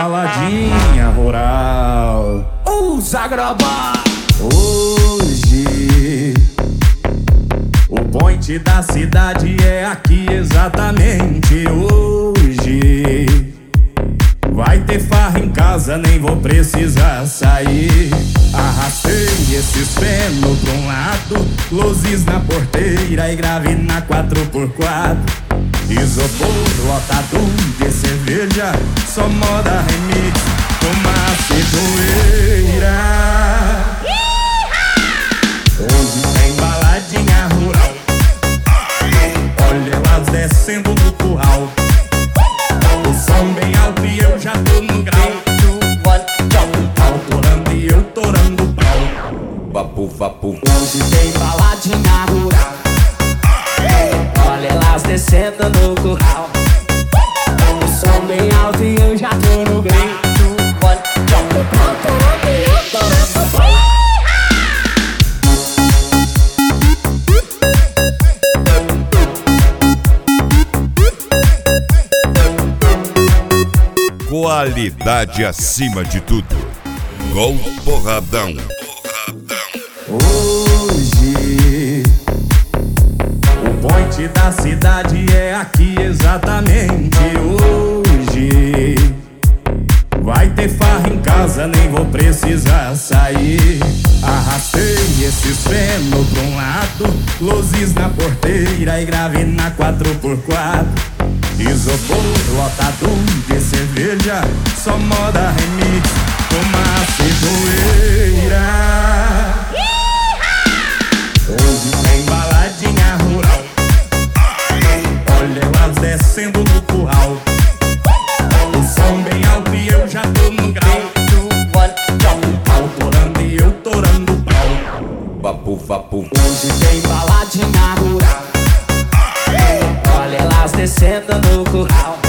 baladinha rural. Os agrobá. Hoje o point da cidade é aqui exatamente hoje. Vai ter farra em casa, nem vou precisar sair. Arrastei esses feno pra um lado, luzes na porteira e grave na 4x4. Isopor lotado de cerveja, só moda remix, fumaça e poeira. Hoje tem baladinha rural, olha elas descendo do curral. O som bem alto e eu já tô no grau. Pau torando e eu torando o pau. Vapu, vapu. Hoje tem baladinha rural, olha elas descendo no curral. O som bem alto e eu já tô no grau. Pau torando e eu torando o pau. Qualidade acima de tudo. Gol Porradão. Hoje o point da cidade é aqui exatamente hoje. Vai ter farra em casa, nem vou precisar sair. Arrastei esses feno pra um lado, luzes na porteira e grave na 4x4. Isopor lotado de cerveja, só moda remix, fumaça e poeira. Hoje tem baladinha rural, olha elas descendo no curral. O som bem alto e eu já tô no grau. Pau torando e eu torando o pau. Vapu, vapu. Hoje tem baladinha rural, olha elas descendo no curral.